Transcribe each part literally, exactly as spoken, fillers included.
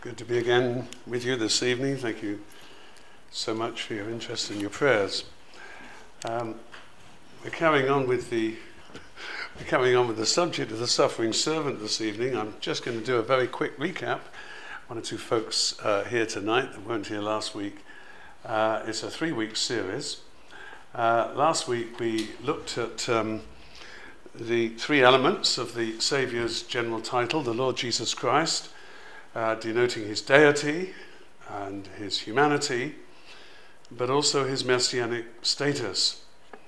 Good to be again with you this evening. Thank you so much for your interest and your prayers. Um, we're carrying on with the we're carrying on with the subject of the suffering servant this evening. I'm just going to do a very quick recap. One or two folks uh, here tonight that weren't here last week. Uh, it's a three-week series. Uh, last week we looked at um, the three elements of the Saviour's general title, the Lord Jesus Christ. Uh, denoting his deity and his humanity, but also his messianic status.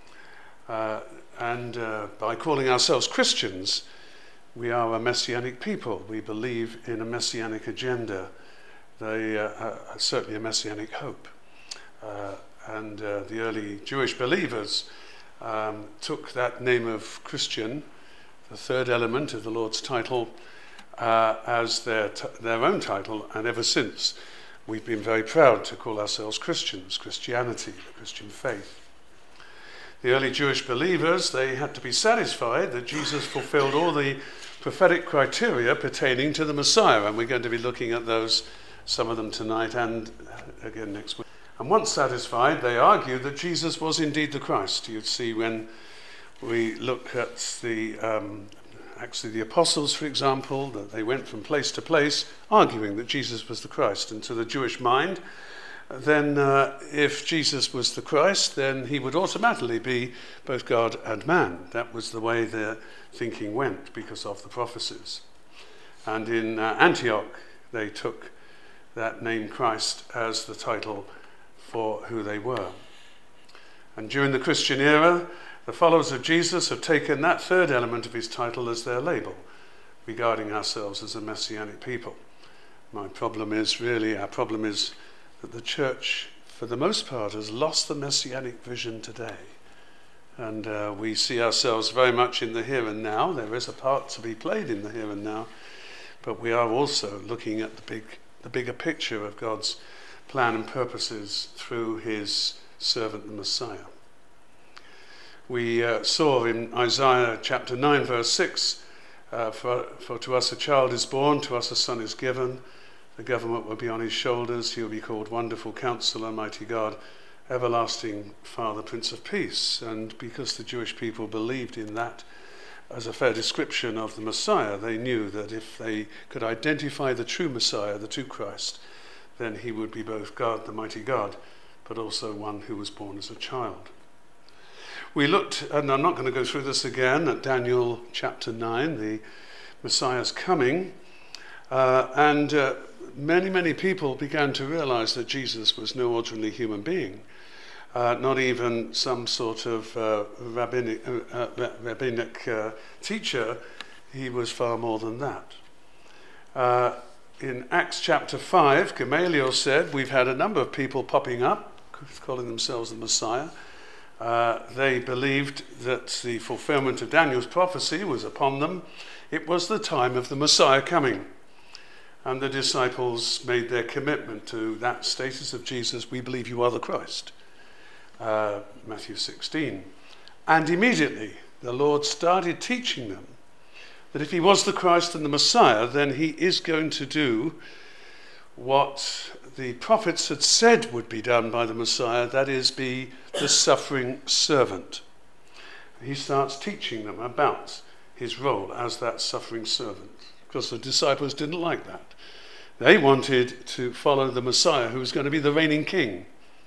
Uh, and uh, by calling ourselves Christians, we are a messianic people. We believe in a messianic agenda, they, uh, uh, certainly a messianic hope. Uh, and uh, the early Jewish believers um, took that name of Christian, the third element of the Lord's title, Uh, as their t- their own title, and ever since we've been very proud to call ourselves Christians, Christianity, the Christian faith. The early Jewish believers, they had to be satisfied that Jesus fulfilled all the prophetic criteria pertaining to the Messiah, and we're going to be looking at those, some of them tonight and again next week. And once satisfied, they argued that Jesus was indeed the Christ. You'd see when we look at the um, Actually, the apostles, for example, that they went from place to place arguing that Jesus was the Christ. And to the Jewish mind, then uh, if Jesus was the Christ, then he would automatically be both God and man. That was the way their thinking went because of the prophecies. And in uh, Antioch, they took that name Christ as the title for who they were. And during the Christian era, the followers of Jesus have taken that third element of his title as their label, regarding ourselves as a messianic people. My problem is really, our problem is that the church, for the most part, has lost the messianic vision today. And uh, we see ourselves very much in the here and now. There is a part to be played in the here and now, but we are also looking at the big, the bigger picture of God's plan and purposes through his servant, the Messiah. We uh, saw in Isaiah chapter nine, verse six, uh, for, for to us a child is born, to us a son is given, the government will be on his shoulders, he will be called Wonderful Counselor, Mighty God, Everlasting Father, Prince of Peace. And because the Jewish people believed in that as a fair description of the Messiah, they knew that if they could identify the true Messiah, the true Christ, then he would be both God, the Mighty God, but also one who was born as a child. We looked, and I'm not going to go through this again, at Daniel chapter nine, the Messiah's coming, uh, and uh, many, many people began to realize that Jesus was no ordinary human being, uh, not even some sort of uh, rabbinic, uh, rabbinic uh, teacher. He was far more than that. Uh, in Acts chapter five, Gamaliel said, we've had a number of people popping up, calling themselves the Messiah. Uh, they believed that the fulfillment of Daniel's prophecy was upon them. It was the time of the Messiah coming. And the disciples made their commitment to that status of Jesus, we believe you are the Christ. Uh, Matthew sixteen. And immediately the Lord started teaching them that if he was the Christ and the Messiah, then he is going to do what the prophets had said would be done by the Messiah, that is, be the suffering servant. He starts teaching them about his role as that suffering servant, because the disciples didn't like that. They wanted to follow the Messiah, who was going to be the reigning king.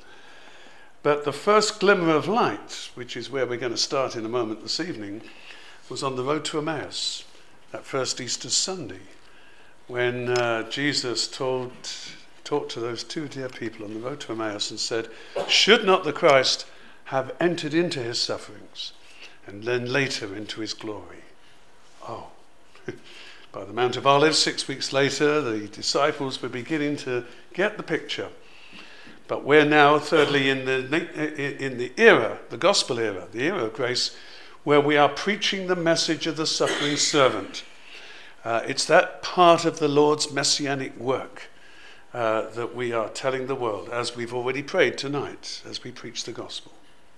But the first glimmer of light, which is where we're going to start in a moment this evening, was on the road to Emmaus, that first Easter Sunday, when uh, Jesus told... talked to those two dear people on the road to Emmaus and said, should not the Christ have entered into his sufferings and then later into his glory? Oh, by the Mount of Olives, six weeks later, the disciples were beginning to get the picture. But we're now, thirdly, in the in the era, the gospel era, the era of grace, where we are preaching the message of the suffering servant. Uh, it's that part of the Lord's messianic work Uh, that we are telling the world, as we've already prayed tonight, as we preach the gospel.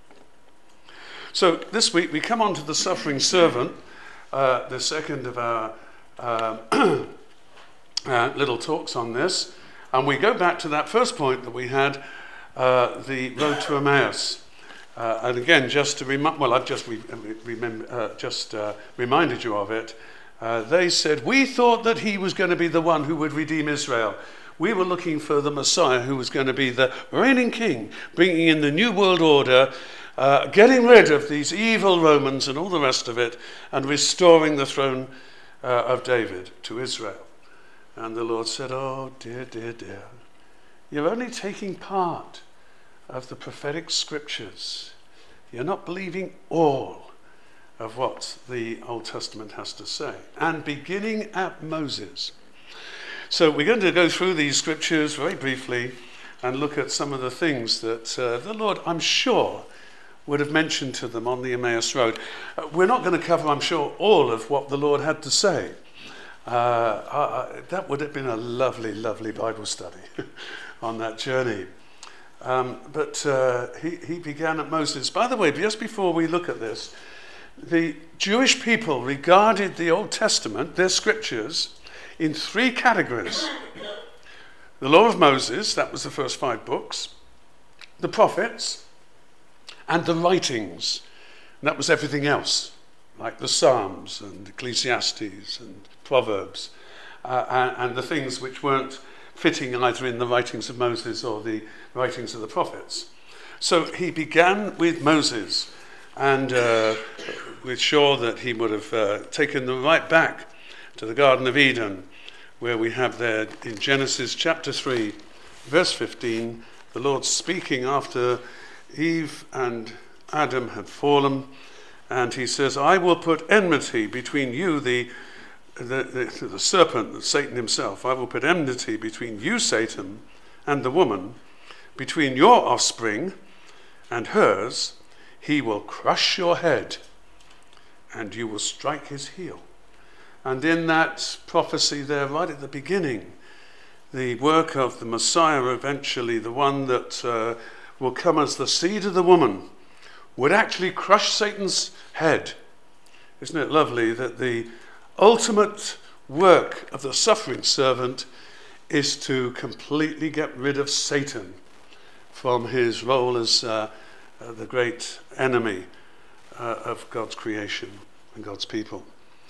So this week we come on to the suffering servant, uh, the second of our uh, uh, little talks on this. And we go back to that first point that we had, uh, the road to Emmaus. Uh, and again, just to remind, well, I've just re- remember, uh, just uh, reminded you of it. Uh, they said, we thought that he was going to be the one who would redeem Israel. We were looking for the Messiah who was going to be the reigning king, bringing in the new world order, uh, getting rid of these evil Romans and all the rest of it, and restoring the throne uh, of David to Israel. And the Lord said, oh, dear, dear, dear, you're only taking part of the prophetic scriptures. You're not believing all of what the Old Testament has to say. And beginning at Moses. So we're going to go through these scriptures very briefly and look at some of the things that uh, the Lord, I'm sure, would have mentioned to them on the Emmaus Road. Uh, we're not going to cover, I'm sure, all of what the Lord had to say. Uh, uh, that would have been a lovely, lovely Bible study on that journey. Um, but uh, he, he began at Moses. By the way, just before we look at this, the Jewish people regarded the Old Testament, their scriptures, in three categories. The Law of Moses, that was the first five books, the prophets, and the writings. And that was everything else, like the Psalms and Ecclesiastes and Proverbs, uh, and, and the things which weren't fitting either in the writings of Moses or the writings of the prophets. So he began with Moses, and uh, we're sure that he would have uh, taken them right back to the Garden of Eden, where we have there in Genesis chapter three, verse fifteen, the Lord speaking after Eve and Adam had fallen, and he says, I will put enmity between you, the, the, the, the serpent, Satan himself, I will put enmity between you, Satan, and the woman, between your offspring and hers. He will crush your head, and you will strike his heel. And in that prophecy there, right at the beginning, the work of the Messiah, eventually the one that uh, will come as the seed of the woman, would actually crush Satan's head. Isn't it lovely that the ultimate work of the suffering servant is to completely get rid of Satan from his role as uh, uh, the great enemy uh, of God's creation and God's people.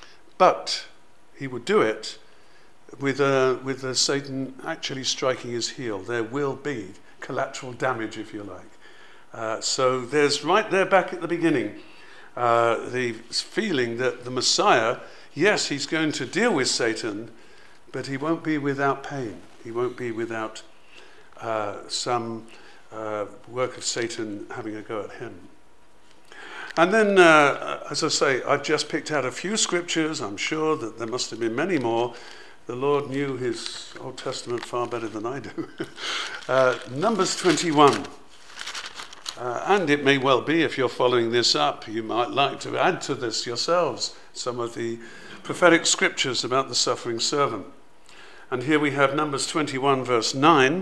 But he would do it with uh, with uh, Satan actually striking his heel. There will be collateral damage, if you like. Uh, so there's right there back at the beginning uh, the feeling that the Messiah, yes, he's going to deal with Satan, but he won't be without pain. He won't be without uh, some uh, work of Satan having a go at him. And then, uh, as I say, I've just picked out a few scriptures. I'm sure that there must have been many more. The Lord knew his Old Testament far better than I do. uh, Numbers twenty-one. Uh, and it may well be, if you're following this up, you might like to add to this yourselves some of the prophetic scriptures about the suffering servant. And here we have Numbers twenty-one, verse nine,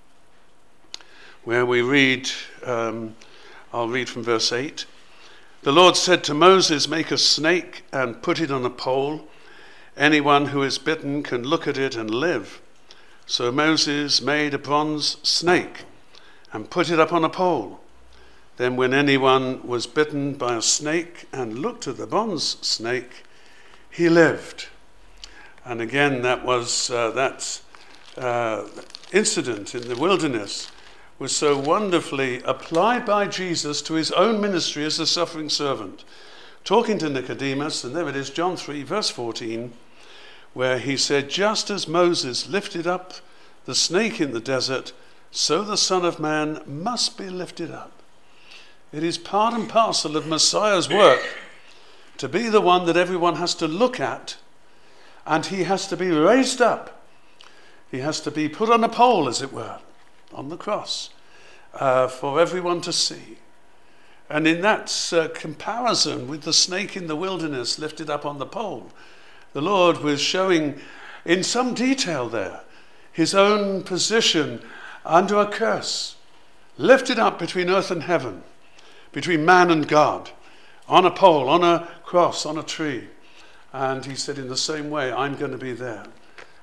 where we read, um, I'll read from verse eight. The Lord said to Moses, make a snake and put it on a pole. Anyone who is bitten can look at it and live. So Moses made a bronze snake and put it up on a pole. Then when anyone was bitten by a snake and looked at the bronze snake, he lived. And again, that was uh, that uh, incident in the wilderness was so wonderfully applied by Jesus to his own ministry as a suffering servant. Talking to Nicodemus, and there it is, John three, verse fourteen, where he said, just as Moses lifted up the snake in the desert, so the Son of Man must be lifted up. It is part and parcel of Messiah's work to be the one that everyone has to look at, and he has to be raised up. He has to be put on a pole, as it were, on the cross, uh, for everyone to see. And in that uh, comparison with the snake in the wilderness lifted up on the pole, the Lord was showing in some detail there his own position under a curse, lifted up between earth and heaven, between man and God, on a pole, on a cross, on a tree. And he said, in the same way, I'm going to be there.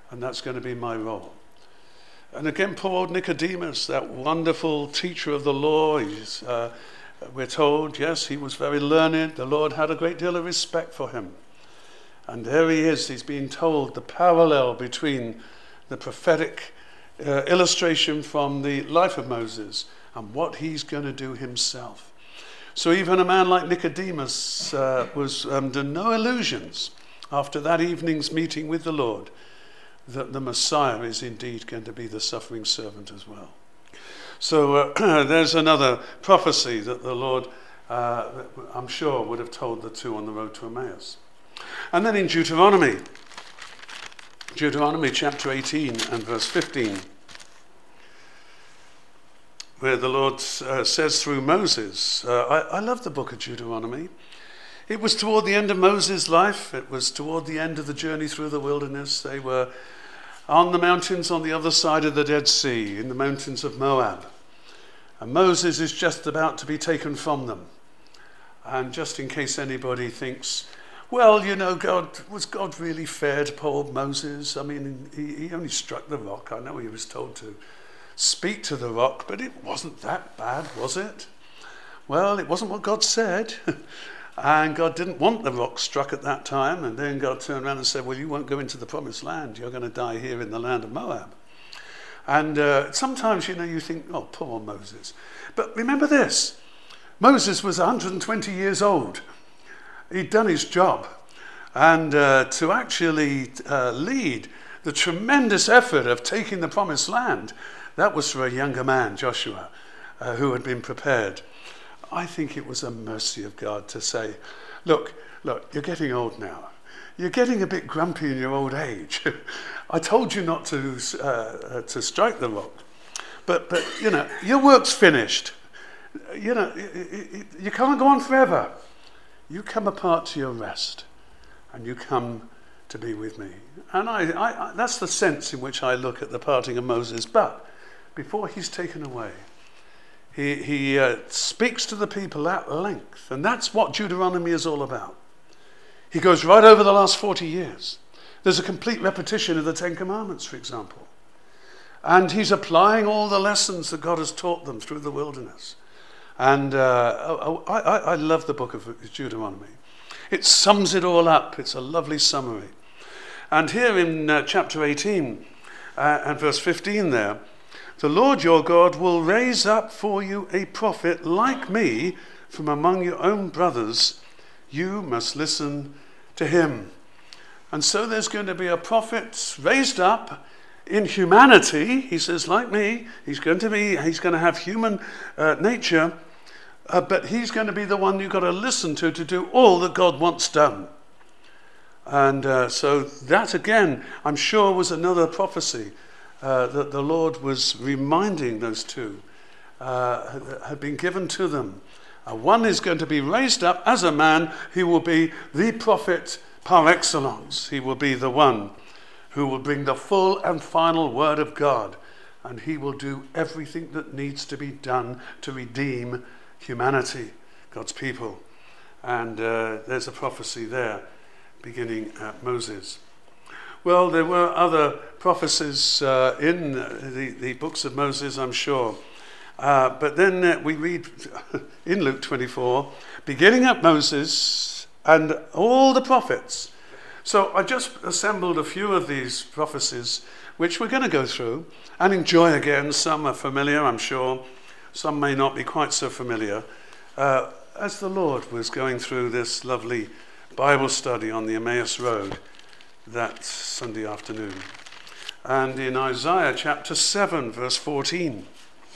And that's going to be my role. And again, poor old Nicodemus, that wonderful teacher of the law, he's, uh, we're told, yes, he was very learned. The Lord had a great deal of respect for him. And there he is, he's being told the parallel between the prophetic uh, illustration from the life of Moses and what he's going to do himself. So even a man like Nicodemus uh, was under no illusions after that evening's meeting with the Lord that the Messiah is indeed going to be the suffering servant as well. So uh, there's another prophecy that the Lord, uh, I'm sure, would have told the two on the road to Emmaus. And then in Deuteronomy, Deuteronomy chapter eighteen and verse fifteen, where the Lord uh, says through Moses, uh, I, I love the book of Deuteronomy. It was toward the end of Moses' life. It was toward the end of the journey through the wilderness. They were on the mountains on the other side of the Dead Sea, in the mountains of Moab. And Moses is just about to be taken from them. And just in case anybody thinks, well, you know, God, was God really fair to poor old Moses? I mean, he, he only struck the rock. I know he was told to speak to the rock, but it wasn't that bad, was it? Well, it wasn't what God said. And God didn't want the rock struck at that time. And then God turned around and said, well, you won't go into the promised land. You're going to die here in the land of Moab. And uh, sometimes, you know, you think, oh, poor Moses. But remember this. Moses was one hundred twenty years old. He'd done his job. And uh, to actually uh, lead the tremendous effort of taking the promised land, that was for a younger man, Joshua, uh, who had been prepared. I think it was a mercy of God to say, look, look, you're getting old now. You're getting a bit grumpy in your old age. I told you not to uh, uh, to strike the rock. But, but you know, your work's finished. You know, it, it, you can't go on forever. You come apart to your rest, and you come to be with me. And I, I, I, that's the sense in which I look at the parting of Moses. But before he's taken away, He, he uh, speaks to the people at length. And that's what Deuteronomy is all about. He goes right over the last forty years. There's a complete repetition of the Ten Commandments, for example. And he's applying all the lessons that God has taught them through the wilderness. And uh, I, I, I love the book of Deuteronomy. It sums it all up. It's a lovely summary. And here in uh, chapter eighteen uh, and verse fifteen there, the Lord your God will raise up for you a prophet like me from among your own brothers. You must listen to him. And so there's going to be a prophet raised up in humanity. He says, like me, he's going to be, he's going to have human uh, nature, uh, but he's going to be the one you've got to listen to to do all that God wants done. And uh, so that again, I'm sure, was another prophecy Uh, that the Lord was reminding those two uh, had been given to them. Uh, one is going to be raised up as a man. He will be the prophet par excellence. He will be the one who will bring the full and final word of God. And he will do everything that needs to be done to redeem humanity, God's people. And uh, there's a prophecy there beginning at Moses. Well, there were other prophecies uh, in the, the books of Moses, I'm sure. Uh, but then uh, we read in Luke twenty-four, beginning at Moses and all the prophets. So I just assembled a few of these prophecies, which we're going to go through and enjoy again. Some are familiar, I'm sure. Some may not be quite so familiar. Uh, as the Lord was going through this lovely Bible study on the Emmaus Road that Sunday afternoon. And in Isaiah chapter seven, verse fourteen.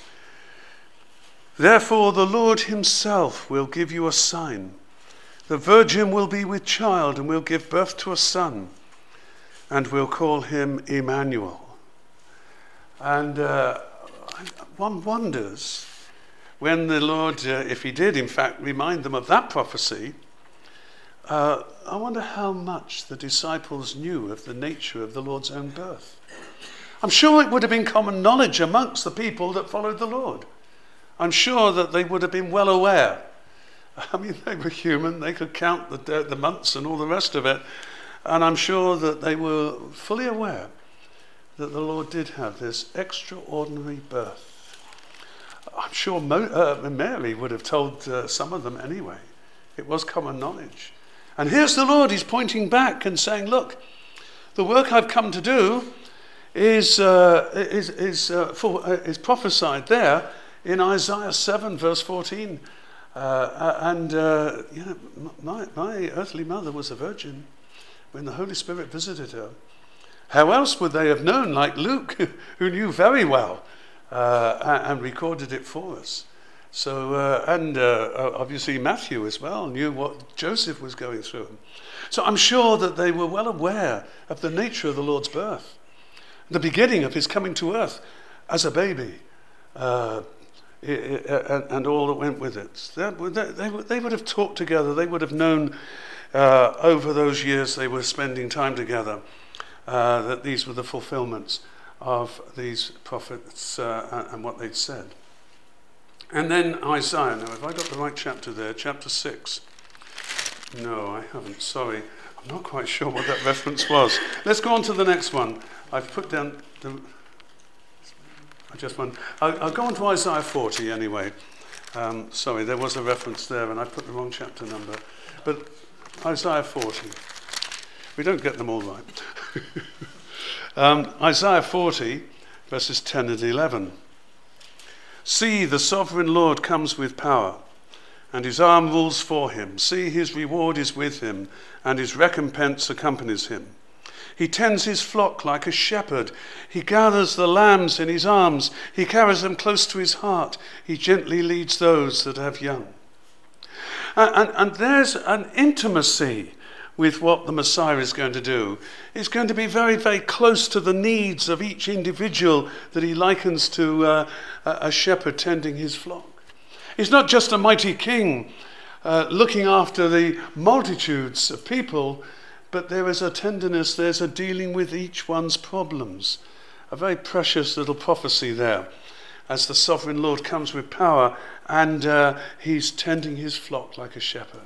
Therefore the Lord himself will give you a sign. The virgin will be with child and will give birth to a son, and will call him Emmanuel. And uh, one wonders when the Lord, uh, if he did in fact remind them of that prophecy, Uh, I wonder how much the disciples knew of the nature of the Lord's own birth. I'm sure it would have been common knowledge amongst the people that followed the Lord. I'm sure that they would have been well aware. I mean, they were human. They could count the, the months and all the rest of it. And I'm sure that they were fully aware that the Lord did have this extraordinary birth. I'm sure Mo- uh, Mary would have told uh, some of them anyway. It was common knowledge. And here's the Lord, he's pointing back and saying, look, the work I've come to do is uh, is is, uh, for, uh, is prophesied there in Isaiah seven, verse fourteen. Uh, and uh, you know, my, my earthly mother was a virgin when the Holy Spirit visited her. How else would they have known, like Luke, who knew very well uh, and recorded it for us? So, uh, and uh, obviously Matthew as well knew what Joseph was going through. So I'm sure that they were well aware of the nature of the Lord's birth, the beginning of his coming to earth as a baby, uh, and all that went with it. They, they would have talked together. They would have known uh, over those years they were spending time together uh, that these were the fulfillments of these prophets uh, and what they'd said. And then Isaiah. Now, have I got the right chapter there? Chapter six. No, I haven't. Sorry. I'm not quite sure what that reference was. Let's go on to the next one. I've put down the... I just want... I'll, I'll go on to Isaiah forty anyway. Um, sorry, there was a reference there and I put the wrong chapter number. But Isaiah forty. We don't get them all right. um, Isaiah forty, verses ten and eleven. See, the sovereign Lord comes with power, and his arm rules for him. See, his reward is with him, and his recompense accompanies him. He tends his flock like a shepherd. He gathers the lambs in his arms. He carries them close to his heart. He gently leads those that have young. And, and, and there's an intimacy with what the Messiah is going to do. It's going to be very, very close to the needs of each individual that he likens to uh, a shepherd tending his flock. He's not just a mighty king uh, looking after the multitudes of people, but there is a tenderness, there's a dealing with each one's problems. A very precious little prophecy there as the sovereign Lord comes with power and uh, he's tending his flock like a shepherd.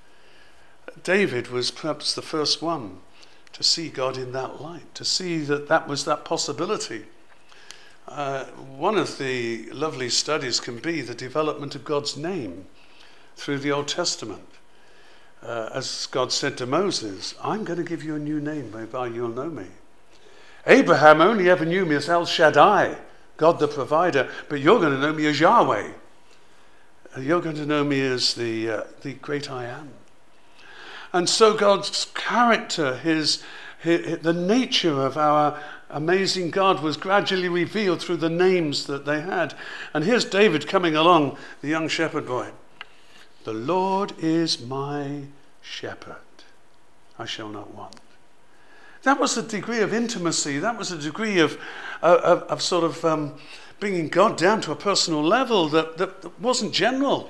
David was perhaps the first one to see God in that light, to see that that was that possibility. Uh, one of the lovely studies can be the development of God's name through the Old Testament. Uh, as God said to Moses, I'm going to give you a new name whereby you'll know me. Abraham only ever knew me as El Shaddai, God the provider, but you're going to know me as Yahweh. You're going to know me as the, uh, the great I am. And so God's character, his, his, the nature of our amazing God was gradually revealed through the names that they had. And here's David coming along, the young shepherd boy. The Lord is my shepherd. I shall not want. That was a degree of intimacy. That was a degree of, uh, of, of sort of um, bringing God down to a personal level that, that, that wasn't general.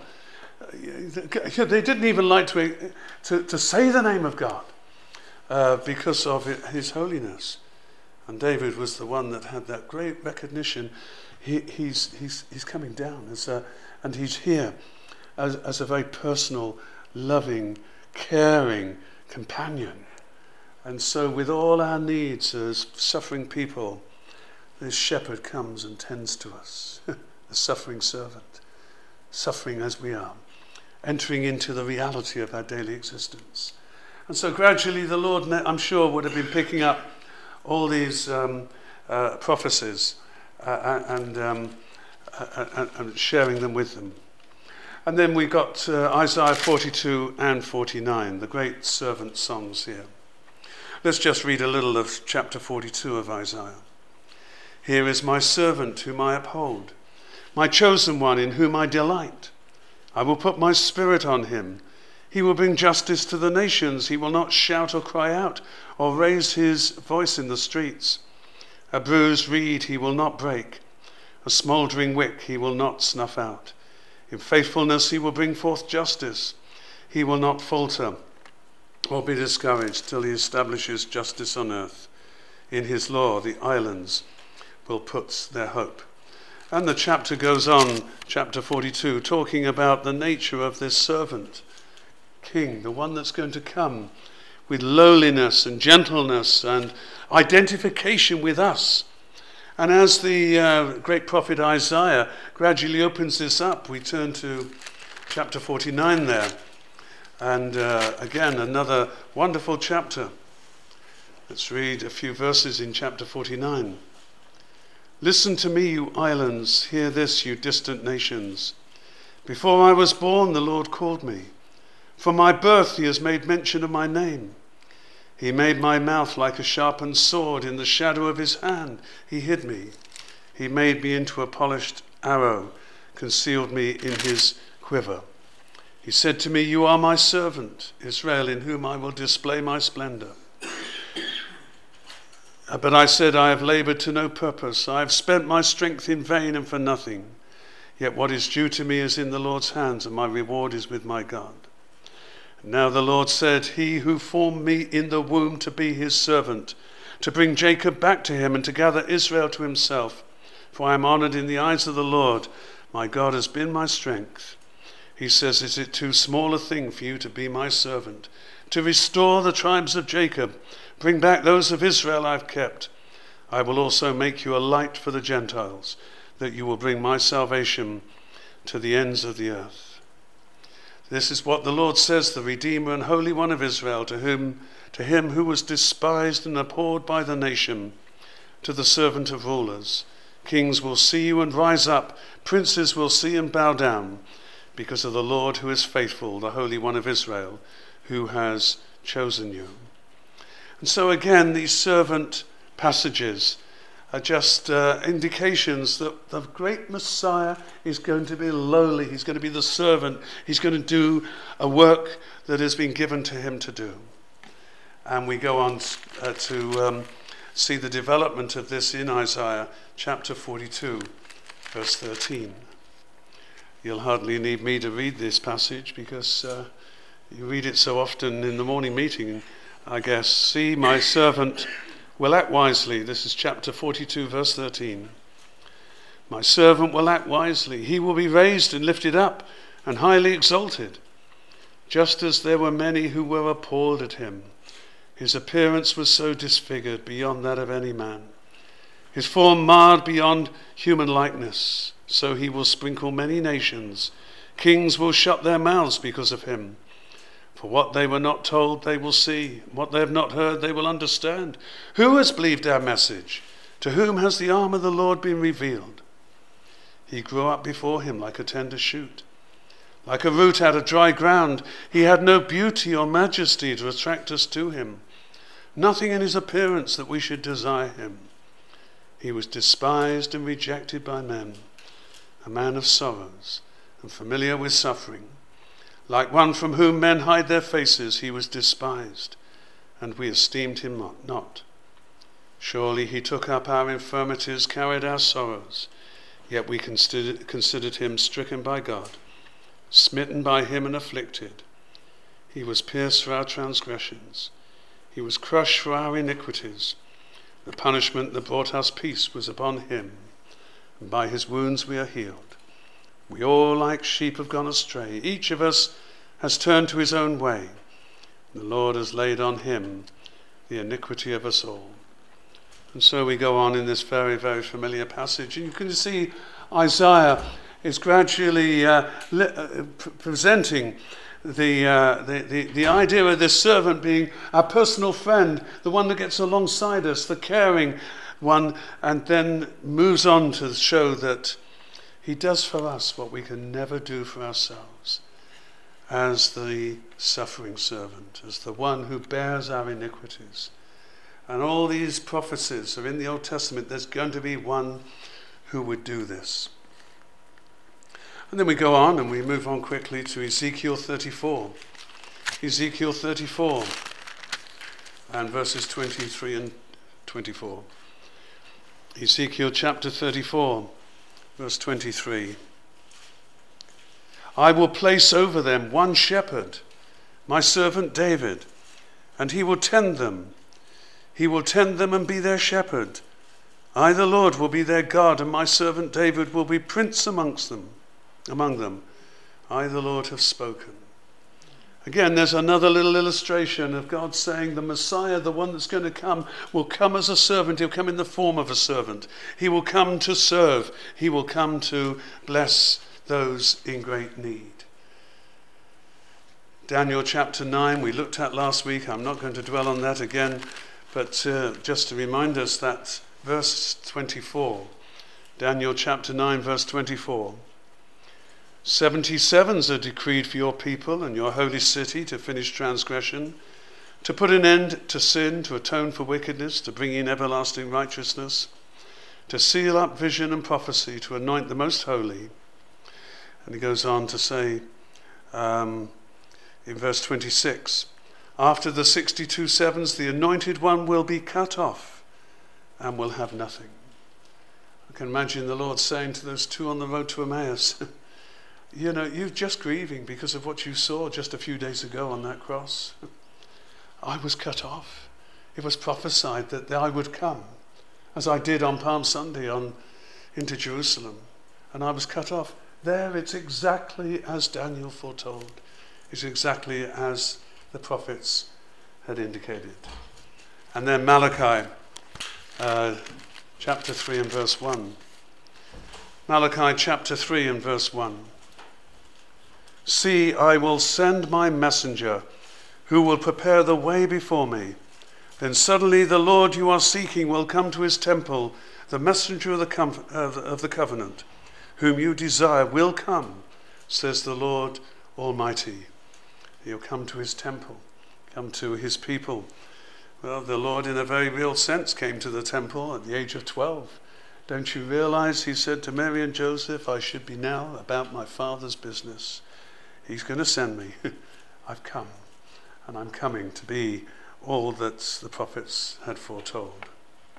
They didn't even like to, to, to say the name of God uh, because of his holiness. And David was the one that had that great recognition. He, he's, he's, he's coming down as a, and he's here as, as a very personal, loving, caring companion. And so with all our needs as suffering people, this shepherd comes and tends to us, the suffering servant, suffering as we are, entering into the reality of our daily existence. And so gradually the Lord, I'm sure, would have been picking up all these um, uh, prophecies uh, and, um, uh, and sharing them with them. And then we got uh, Isaiah forty-two and forty-nine, the great servant songs here. Let's just read a little of chapter forty-two of Isaiah. Here is my servant whom I uphold, my chosen one in whom I delight. I will put my spirit on him. He will bring justice to the nations. He will not shout or cry out or raise his voice in the streets. A bruised reed he will not break. A smouldering wick he will not snuff out. In faithfulness he will bring forth justice. He will not falter or be discouraged till he establishes justice on earth. In his law the islands will put their hope. And the chapter goes on, chapter forty-two, talking about the nature of this servant king, the one that's going to come with lowliness and gentleness and identification with us And as the uh, great prophet Isaiah gradually opens this up, we turn to chapter forty-nine there. And uh, again, another wonderful chapter. Let's read a few verses in chapter forty-nine. Listen to me, you islands. Hear this, you distant nations. Before I was born, the Lord called me. From my birth, he has made mention of my name. He made my mouth like a sharpened sword. In the shadow of his hand, he hid me. He made me into a polished arrow, concealed me in his quiver. He said to me, you are my servant, Israel, in whom I will display my splendor. But I said, I have labored to no purpose. I have spent my strength in vain and for nothing. Yet what is due to me is in the Lord's hands, and my reward is with my God. Now the Lord said, he who formed me in the womb to be his servant, to bring Jacob back to him and to gather Israel to himself. For I am honored in the eyes of the Lord. My God has been my strength. He says, is it too small a thing for you to be my servant, to restore the tribes of Jacob, bring back those of Israel I've kept? I will also make you a light for the Gentiles, that you will bring my salvation to the ends of the earth. This is what the Lord says, the Redeemer and Holy One of Israel, to whom, to him who was despised and abhorred by the nation, to the servant of rulers. Kings will see you and rise up, princes will see and bow down, because of the Lord who is faithful, the Holy One of Israel, who has chosen you. And so again, these servant passages are just uh, indications that the great Messiah is going to be lowly. He's going to be the servant. He's going to do a work that has been given to him to do. And we go on uh, to um, see the development of this in Isaiah chapter forty-two, verse thirteen. You'll hardly need me to read this passage because uh, you read it so often in the morning meeting, I guess. See, my servant will act wisely. This is chapter forty-two, verse thirteen. My servant will act wisely. He will be raised and lifted up and highly exalted. Just as there were many who were appalled at him, his appearance was so disfigured beyond that of any man, his form marred beyond human likeness. So he will sprinkle many nations. Kings will shut their mouths because of him. For what they were not told, they will see. What they have not heard, they will understand. Who has believed our message? To whom has the arm of the Lord been revealed? He grew up before him like a tender shoot, like a root out of dry ground. He had no beauty or majesty to attract us to him, nothing in his appearance that we should desire him. He was despised and rejected by men, a man of sorrows and familiar with suffering. Like one from whom men hide their faces, he was despised, and we esteemed him not. Surely he took up our infirmities, carried our sorrows, yet we considered, considered him stricken by God, smitten by him and afflicted. He was pierced for our transgressions. He was crushed for our iniquities. The punishment that brought us peace was upon him, and by his wounds we are healed. We all like sheep have gone astray. Each of us has turned to his own way. The Lord has laid on him the iniquity of us all. And so we go on in this very, very familiar passage. And you can see Isaiah is gradually uh, li- uh, p- presenting the, uh, the, the, the idea of this servant being our personal friend, the one that gets alongside us, the caring one, and then moves on to show that he does for us what we can never do for ourselves, as the suffering servant, as the one who bears our iniquities. And all these prophecies are in the Old Testament. There's going to be one who would do this. And then we go on and we move on quickly to Ezekiel thirty-four. Ezekiel thirty-four and verses twenty-three and twenty-four. Ezekiel chapter thirty-four. Verse twenty-three. I will place over them one shepherd, my servant David, and he will tend them. He will tend them and be their shepherd. I, the Lord, will be their God, and my servant David will be prince amongst them, among them. I, the Lord, have spoken. Again, there's another little illustration of God saying the Messiah, the one that's going to come, will come as a servant. He'll come in the form of a servant. He will come to serve. He will come to bless those in great need. Daniel chapter nine, we looked at last week. I'm not going to dwell on that again, but uh, just to remind us that verse twenty-four, Daniel chapter nine, verse twenty-four. Seventy sevens are decreed for your people and your holy city to finish transgression, to put an end to sin, to atone for wickedness, to bring in everlasting righteousness, to seal up vision and prophecy, to anoint the most holy. And he goes on to say um, in verse twenty-six, after the sixty-two sevens, the anointed one will be cut off and will have nothing. I can imagine the Lord saying to those two on the road to Emmaus, you know, you're just grieving because of what you saw just a few days ago on that cross. I was cut off. It was prophesied that I would come, as I did on Palm Sunday on into Jerusalem, and I was cut off. There it's exactly as Daniel foretold. It's exactly as the prophets had indicated. And then Malachi, uh, chapter three and verse one. Malachi chapter three and verse one. See, I will send my messenger who will prepare the way before me. Then suddenly the Lord you are seeking will come to his temple. The messenger of the, com- of the covenant, whom you desire, will come, says the Lord Almighty. He'll come to his temple, come to his people. Well, the Lord in a very real sense came to the temple at the age of twelve. Don't you realize, he said to Mary and Joseph, I should be now about my Father's business. He's going to send me. I've come, and I'm coming to be all that the prophets had foretold.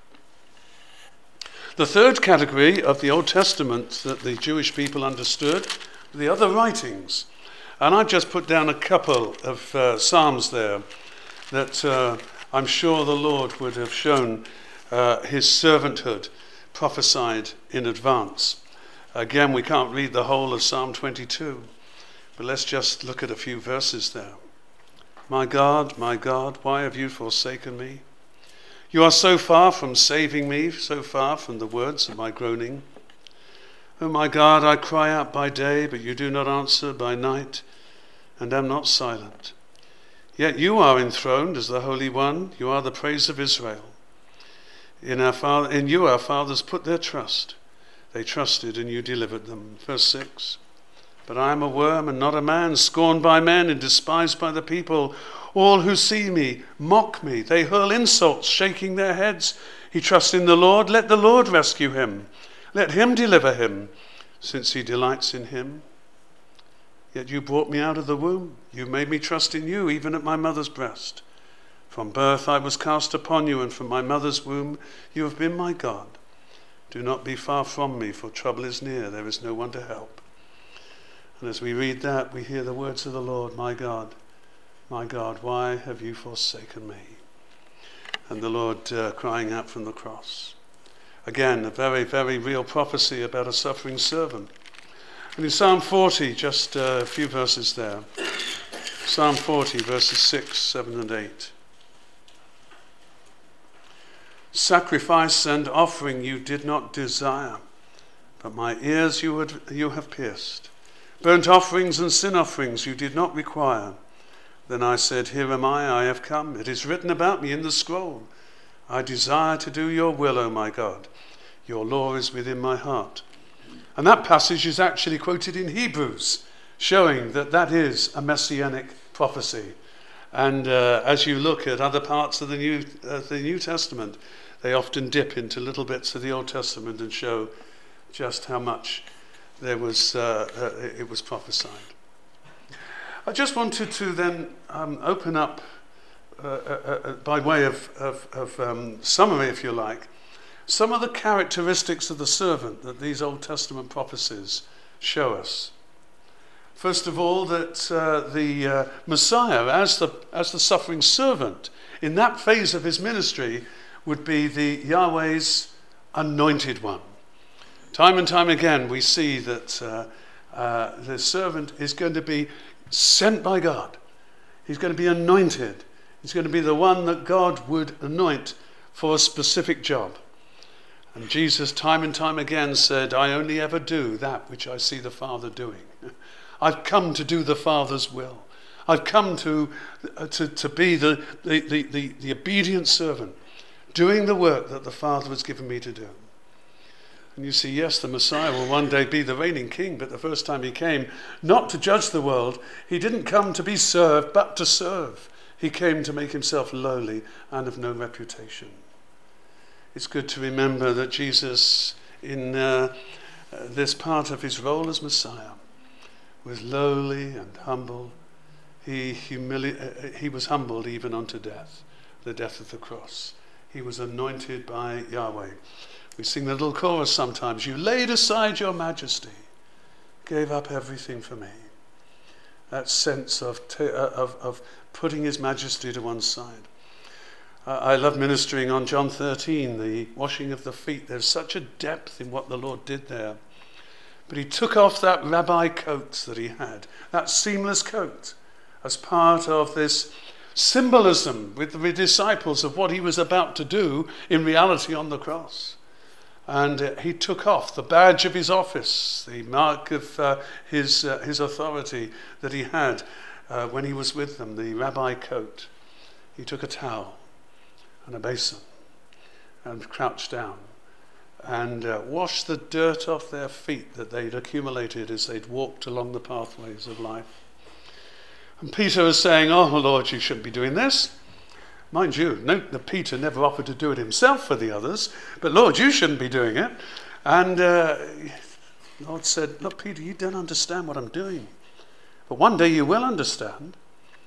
The third category of the Old Testament that the Jewish people understood were the other writings. And I've just put down a couple of uh, Psalms there that uh, I'm sure the Lord would have shown uh, his servanthood prophesied in advance. Again, we can't read the whole of Psalm twenty-two. But let's just look at a few verses there. My God, my God, why have you forsaken me? You are so far from saving me, so far from the words of my groaning. Oh my God, I cry out by day, but you do not answer by night, and am not silent. Yet you are enthroned as the Holy One. You are the praise of Israel. In, our father, in you our fathers put their trust. They trusted, and you delivered them. Verse six. But I am a worm and not a man, scorned by men and despised by the people. All who see me mock me. They hurl insults, shaking their heads. He trusts in the Lord. Let the Lord rescue him. Let him deliver him, since he delights in him. Yet you brought me out of the womb. You made me trust in you, even at my mother's breast. From birth I was cast upon you, and from my mother's womb you have been my God. Do not be far from me, for trouble is near. There is no one to help. And as we read that, we hear the words of the Lord, my God, my God, why have you forsaken me? And the Lord uh, crying out from the cross. Again, a very, very real prophecy about a suffering servant. And in Psalm forty, just uh, a few verses there. Psalm forty, verses six, seven, and eight. Sacrifice and offering you did not desire, but my ears you, had, you have pierced. Burnt offerings and sin offerings you did not require. Then I said, here am I, I have come. It is written about me in the scroll. I desire to do your will, O my God. Your law is within my heart. And that passage is actually quoted in Hebrews, showing that that is a messianic prophecy. And uh, as you look at other parts of the New, uh, the New Testament, they often dip into little bits of the Old Testament and show just how much there was uh, uh, it was prophesied. I just wanted to then um, open up, uh, uh, uh, by way of, of, of um, summary, if you like, some of the characteristics of the servant that these Old Testament prophecies show us. First of all, that uh, the uh, Messiah, as the as the suffering servant, in that phase of his ministry, would be the Yahweh's anointed one. Time and time again, we see that uh, uh, the servant is going to be sent by God He's going to be anointed. He's going to be the one that God would anoint for a specific job. And Jesus time and time again said, I only ever do that which I see the Father doing. I've come to do the Father's will. I've come to, uh, to, to be the, the, the, the, the obedient servant, doing the work that the Father has given me to do. And you see, yes, the Messiah will one day be the reigning king, but the first time he came, not to judge the world, he didn't come to be served, but to serve. He came to make himself lowly and of no reputation. It's good to remember that Jesus, in uh, uh, this part of his role as Messiah, was lowly and humble. He, humili- uh, he was humbled even unto death, the death of the cross. He was anointed by Yahweh. We sing the little chorus sometimes. You laid aside your majesty, gave up everything for me. That sense of, t- uh, of, of putting his majesty to one side. Uh, I love ministering on John thirteen, the washing of the feet. There's such a depth in what the Lord did there. But he took off that rabbi coat that he had, that seamless coat, as part of this symbolism with the disciples of what he was about to do in reality on the cross. And uh, he took off the badge of his office, the mark of uh, his, uh, his authority that he had uh, when he was with them, the rabbi coat. He took a towel and a basin and crouched down and uh, washed the dirt off their feet that they'd accumulated as they'd walked along the pathways of life. And Peter was saying, oh, Lord, you shouldn't be doing this. Mind you, note that Peter never offered to do it himself for the others, but Lord, you shouldn't be doing it. And uh, the Lord said, look, Peter, you don't understand what I'm doing. But one day you will understand.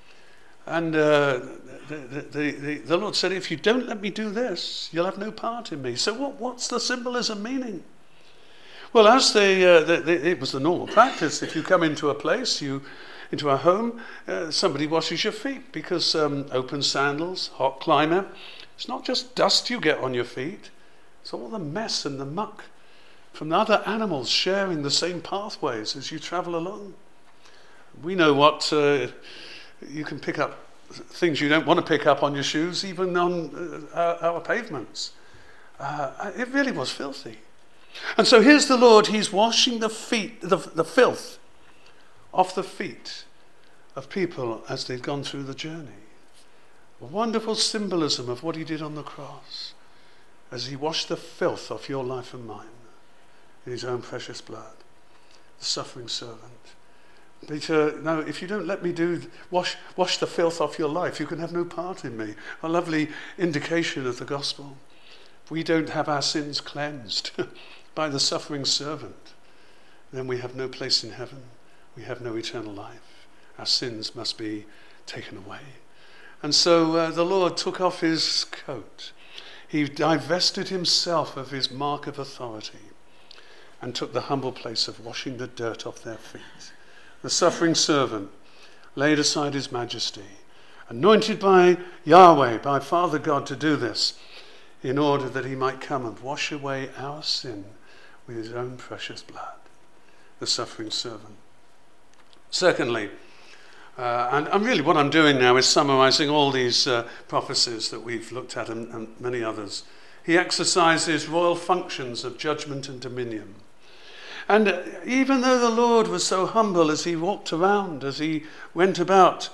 And uh, the, the, the, the Lord said, if you don't let me do this, you'll have no part in me. So what, what's the symbolism meaning? Well, as they, uh, they, they, it was the normal practice. If you come into a place, you into a home, uh, somebody washes your feet because um, open sandals, hot climate, it's not just dust you get on your feet, it's all the mess and the muck from the other animals sharing the same pathways as you travel along. We know what uh, you can pick up, things you don't want to pick up on your shoes, even on uh, our, our pavements. Uh, it really was filthy. And so here's the Lord, he's washing the feet, the, the filth off the feet of people as they've gone through the journey. A wonderful symbolism of what he did on the cross as he washed the filth off your life and mine in his own precious blood. The suffering servant. Peter, no, if you don't let me do wash wash the filth off your life, you can have no part in me. A lovely indication of the gospel. If we don't have our sins cleansed by the suffering servant, then we have no place in heaven. We have no eternal life. Our sins must be taken away. And so uh, the Lord took off his coat. He divested himself of his mark of authority and took the humble place of washing the dirt off their feet. The suffering servant laid aside his majesty, anointed by Yahweh, by Father God, to do this in order that he might come and wash away our sin with his own precious blood. The suffering servant. Secondly, uh, and, and really what I'm doing now is summarizing all these uh, prophecies that we've looked at and, and many others. He exercises royal functions of judgment and dominion. And uh, even though the Lord was so humble as he walked around, as he went about,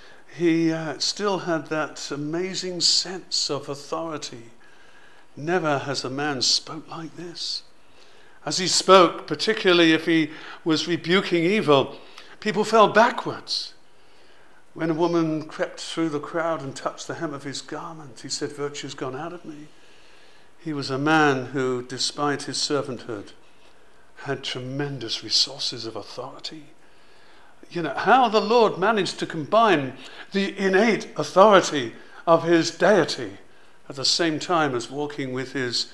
he uh, still had that amazing sense of authority. Never has a man spoke like this. As he spoke, particularly if he was rebuking evil, people fell backwards. When a woman crept through the crowd and touched the hem of his garment, he said, virtue's gone out of me. He was a man who, despite his servanthood, had tremendous resources of authority. You know, how the Lord managed to combine the innate authority of his deity at the same time as walking with his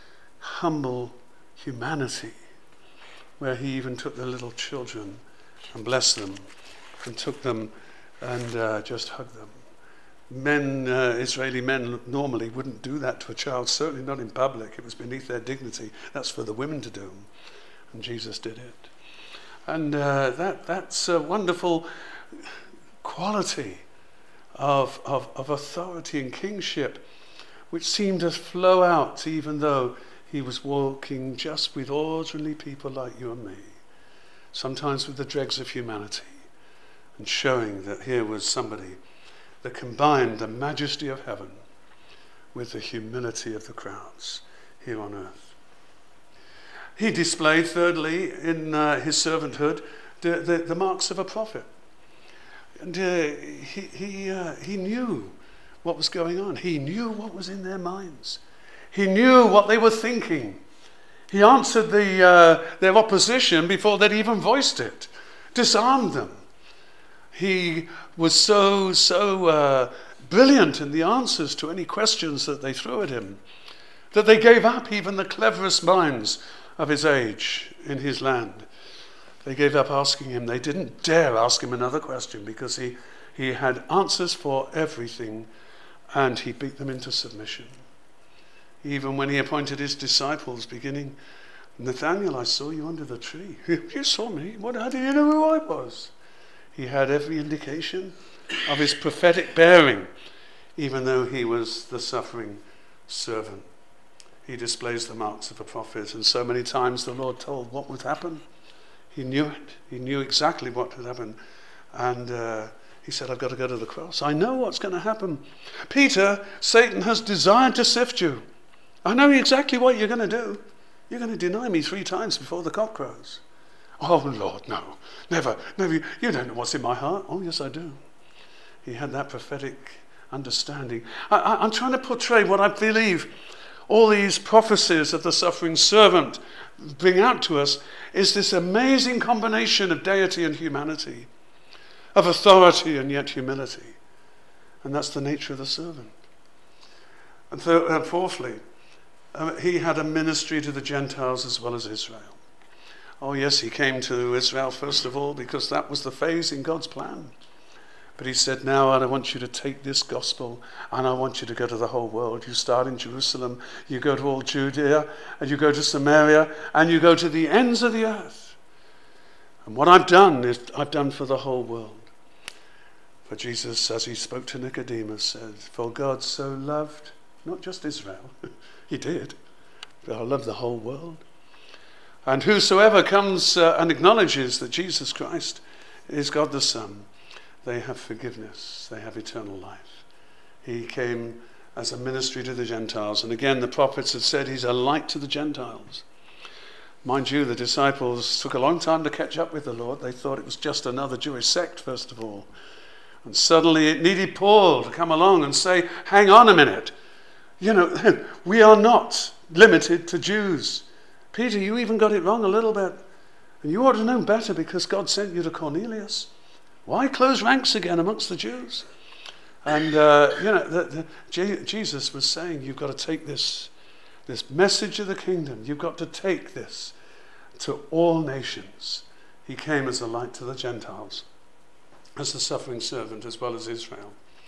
humble humanity, where he even took the little children and blessed them and took them and uh, just hugged them. Men, uh, Israeli men normally wouldn't do that to a child, certainly not in public. It was beneath their dignity. That's for the women to do. And Jesus did it. And uh, that that's a wonderful quality of, of, of authority and kingship, which seemed to flow out even though he was walking just with ordinary people like you and me, sometimes with the dregs of humanity, and showing that here was somebody that combined the majesty of heaven with the humility of the crowds here on earth. He displayed, thirdly, in uh, his servanthood, the, the, the marks of a prophet. And uh, he, he, uh, he knew what was going on. He knew what was in their minds. He knew what they were thinking. He answered the, uh, their opposition before they'd even voiced it, disarmed them. He was so, so uh, brilliant in the answers to any questions that they threw at him, that they gave up even the cleverest minds of his age in his land. They gave up asking him. They didn't dare ask him another question because he, he had answers for everything, and he beat them into submission. Even when he appointed his disciples, beginning, Nathanael, I saw you under the tree. You saw me. What, how do you know who I was? He had every indication of his prophetic bearing, even though he was the suffering servant. He displays the marks of a prophet, and so many times the Lord told what would happen. He knew it. He knew exactly what would happen. And uh, he said, I've got to go to the cross. I know what's going to happen. Peter, Satan has desired to sift you. I know exactly what you're going to do. You're going to deny me three times before the cock crows. Oh, Lord, no. Never. Never. You don't know what's in my heart. Oh, yes, I do. He had that prophetic understanding. I, I, I'm trying to portray what I believe all these prophecies of the suffering servant bring out to us is this amazing combination of deity and humanity, of authority and yet humility. And that's the nature of the servant. And th- uh, fourthly, uh, he had a ministry to the Gentiles as well as Israel. Oh yes, he came to Israel first of all because that was the phase in God's plan. But he said, now I want you to take this gospel and I want you to go to the whole world. You start in Jerusalem, you go to all Judea, and you go to Samaria, and you go to the ends of the earth. And what I've done is I've done for the whole world. For Jesus, as he spoke to Nicodemus, said, for God so loved, not just Israel, he did, but I love the whole world. And whosoever comes uh, and acknowledges that Jesus Christ is God the Son, they have forgiveness, they have eternal life. He came as a ministry to the Gentiles. And again, the prophets had said he's a light to the Gentiles. Mind you, the disciples took a long time to catch up with the Lord. They thought it was just another Jewish sect, first of all. And suddenly it needed Paul to come along and say, hang on a minute. You know, we are not limited to Jews. Peter, you even got it wrong a little bit. And you ought to know better because God sent you to Cornelius. Why close ranks again amongst the Jews? And, uh, you know, the, the, J- Jesus was saying, you've got to take this, this message of the kingdom. You've got to take this to all nations. He came as a light to the Gentiles, as the suffering servant as well as Israel.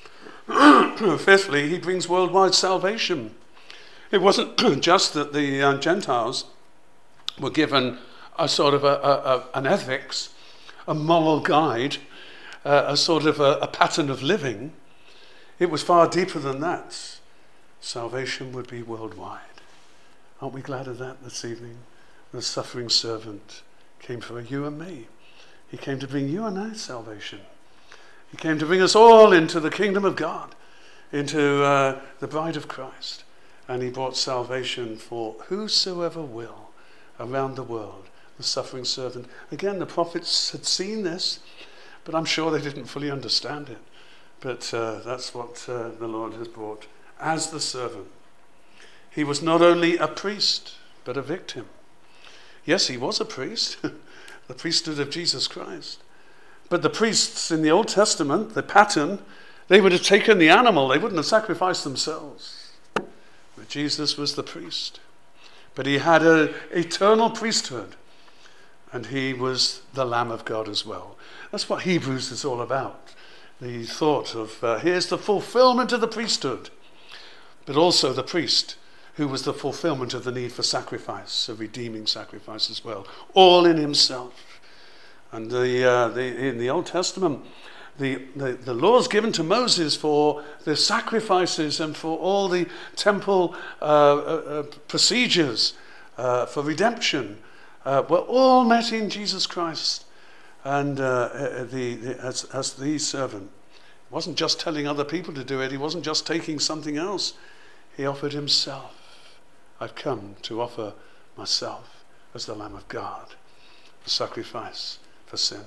Fifthly, he brings worldwide salvation. It wasn't just that the uh, Gentiles were given a sort of a, a, a, an ethics, a moral guide, uh, a sort of a, a pattern of living. It was far deeper than that. Salvation would be worldwide. Aren't we glad of that this evening? The suffering servant came for you and me. He came to bring you and I salvation. He came to bring us all into the kingdom of God, into uh, the bride of Christ. And he brought salvation for whosoever will around the world. The suffering servant. Again, the prophets had seen this, but I'm sure they didn't fully understand it. But uh, that's what uh, the Lord has brought as the servant. He was not only a priest, but a victim. Yes, he was a priest, the priesthood of Jesus Christ. But the priests in the Old Testament, the pattern, they would have taken the animal. They wouldn't have sacrificed themselves. But Jesus was the priest. But he had an eternal priesthood. And he was the Lamb of God as well. That's what Hebrews is all about. The thought of, uh, here's the fulfillment of the priesthood, but also the priest, who was the fulfillment of the need for sacrifice, of redeeming sacrifice as well, all in himself. And the, uh, the in the Old Testament, the, the, the laws given to Moses for the sacrifices and for all the temple uh, uh, procedures uh, for redemption uh, were all met in Jesus Christ and uh, the, the, as, as the servant. He wasn't just telling other people to do it. He wasn't just taking something else. He offered himself. I've come to offer myself as the Lamb of God, the sacrifice for sin.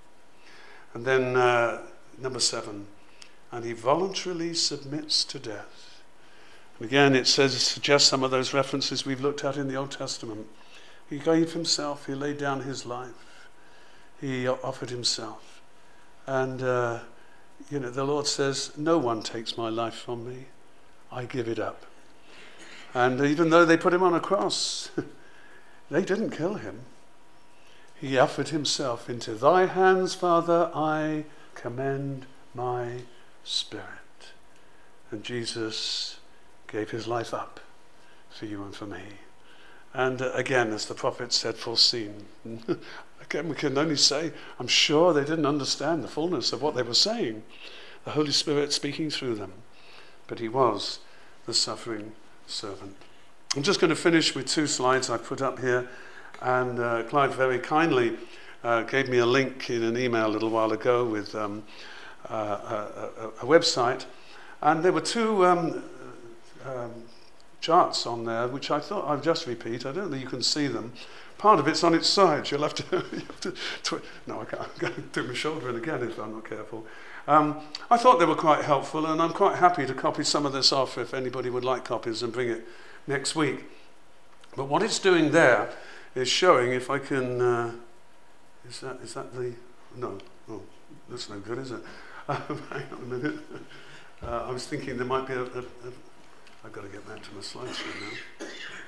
And then uh, number seven, and he voluntarily submits to death. And again, it says, it suggests some of those references we've looked at in the Old Testament. He gave himself, he laid down his life, he offered himself. And, uh, you know, the Lord says, no one takes my life from me, I give it up. And even though they put him on a cross, they didn't kill him. He offered himself. Into thy hands, Father, I commend my spirit. And Jesus gave his life up for you and for me. And uh, again, as the prophet said, foreseen. Again, we can only say, I'm sure they didn't understand the fullness of what they were saying. The Holy Spirit speaking through them. But he was the suffering servant. I'm just going to finish with two slides I've put up here. And uh, Clive very kindly uh, gave me a link in an email a little while ago with um, uh, a, a, a website. And there were two um, um, charts on there, which I thought I'd just repeat. I don't think you can see them. Part of it's on its side. You'll have to... you have to twi- no, I can't. I'm going to do my shoulder in again if I'm not careful. Um, I thought they were quite helpful, and I'm quite happy to copy some of this off if anybody would like copies and bring it next week. But what it's doing there is showing, if I can, uh, is that is that the, no, oh, that's no good, is it? Um, hang on a minute. Uh, I was thinking there might be a, a, a, I've got to get back to my slideshow now.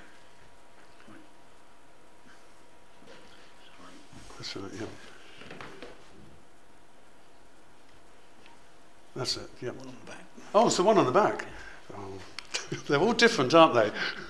That's right, yeah. That's it, yeah. One on the back. Oh, it's the one on the back. Oh. They're all different, aren't they?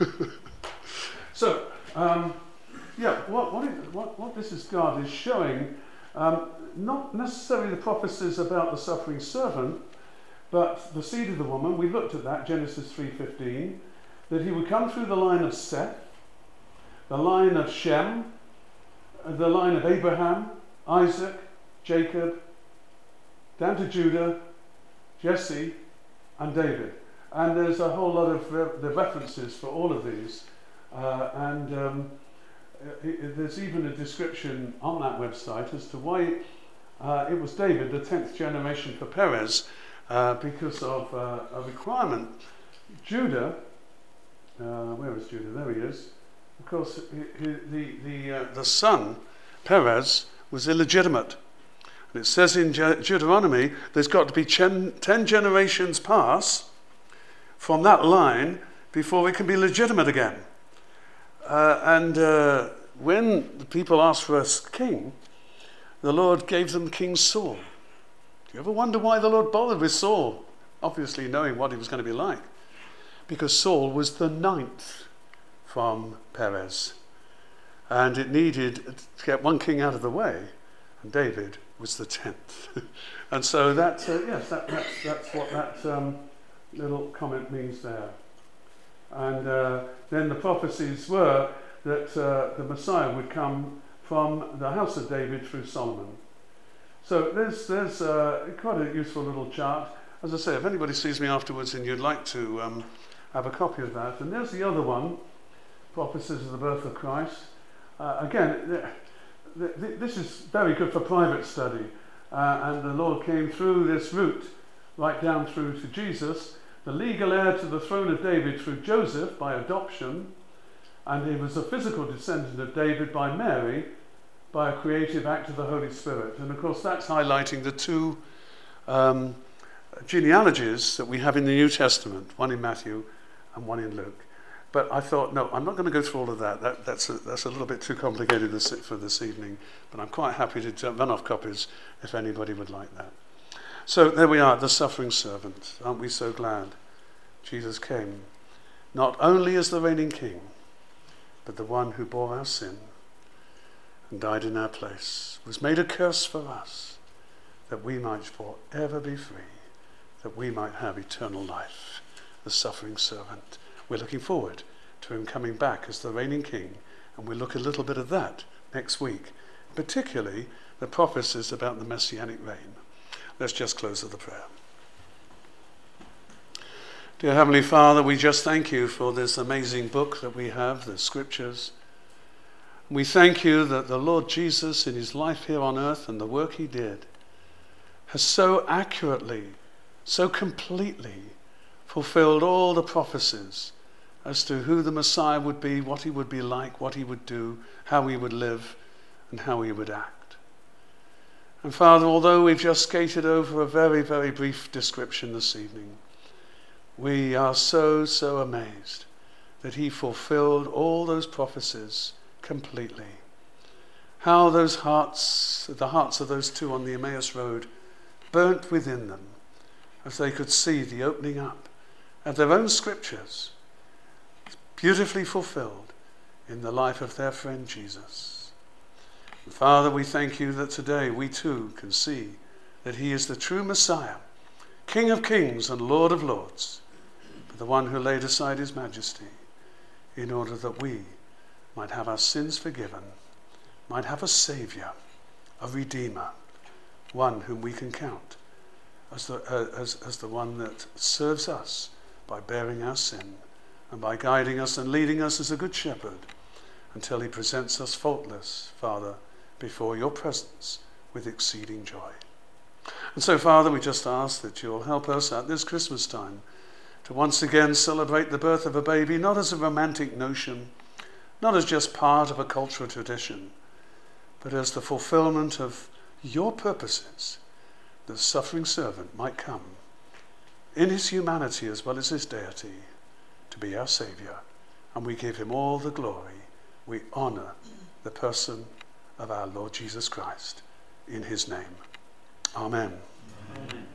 So, um, yeah, what, what, it, what, what this is God is showing, um, not necessarily the prophecies about the suffering servant, but the seed of the woman. We looked at that, Genesis three fifteen, that he would come through the line of Seth, the line of Shem, the line of Abraham, Isaac, Jacob, down to Judah, Jesse, and David. And there's a whole lot of re- the references for all of these. Uh, and um, it, it, there's even a description on that website as to why uh, it was David, the tenth generation for Perez, uh, because of uh, a requirement. Judah, uh, where is Judah? There he is. Of course, he, he, the, the, uh, the son, Perez, was illegitimate. And it says in Je- Deuteronomy, there's got to be ten, ten generations pass from that line before it can be legitimate again. Uh, and uh, when the people asked for a king, the Lord gave them King Saul. Do you ever wonder why the Lord bothered with Saul? Obviously knowing what he was going to be like. Because Saul was the ninth from Perez. And it needed to get one king out of the way. And David was the tenth. And so that, uh, yes, that, that's, that's what that um, little comment means there. And uh, then the prophecies were that uh, the Messiah would come from the house of David through Solomon. So there's, there's uh, quite a useful little chart. As I say, if anybody sees me afterwards and you'd like to um, have a copy of that. And there's the other one, Prophecies of the Birth of Christ. Uh, again, th- th- th- this is very good for private study. Uh, and the Lord came through this route, right down through to Jesus, the legal heir to the throne of David through Joseph by adoption, and he was a physical descendant of David by Mary by a creative act of the Holy Spirit. And of course that's highlighting the two um, genealogies that we have in the New Testament, one in Matthew and one in Luke. But I thought, no, I'm not going to go through all of that. that that's, a, that's a little bit too complicated this, for this evening, but I'm quite happy to run off copies if anybody would like that. So there we are, the suffering servant. Aren't we so glad Jesus came, not only as the reigning king, but the one who bore our sin and died in our place, was made a curse for us, that we might forever be free, that we might have eternal life. The suffering servant. We're looking forward to him coming back as the reigning king, and we'll look a little bit at that next week, particularly the prophecies about the messianic reign. Let's just close with a prayer. Dear Heavenly Father, we just thank you for this amazing book that we have, the Scriptures. We thank you that the Lord Jesus, in his life here on earth and the work he did, has so accurately, so completely fulfilled all the prophecies as to who the Messiah would be, what he would be like, what he would do, how he would live, and how he would act. And Father, although we've just skated over a very, very brief description this evening, we are so, so amazed that he fulfilled all those prophecies completely. How those hearts, the hearts of those two on the Emmaus Road, burnt within them as they could see the opening up of their own scriptures, beautifully fulfilled in the life of their friend Jesus. And Father, we thank you that today we too can see that he is the true Messiah, King of kings and Lord of lords, but the one who laid aside his majesty in order that we might have our sins forgiven, might have a Saviour, a Redeemer, one whom we can count as the, uh, as, as the one that serves us by bearing our sin and by guiding us and leading us as a good shepherd until he presents us faultless, Father, before your presence with exceeding joy. And so, Father, we just ask that you'll help us at this Christmas time to once again celebrate the birth of a baby, not as a romantic notion, not as just part of a cultural tradition, but as the fulfillment of your purposes. The suffering servant might come in his humanity as well as his deity to be our Saviour, and we give him all the glory. We honour the person of our Lord Jesus Christ in his name. Amen.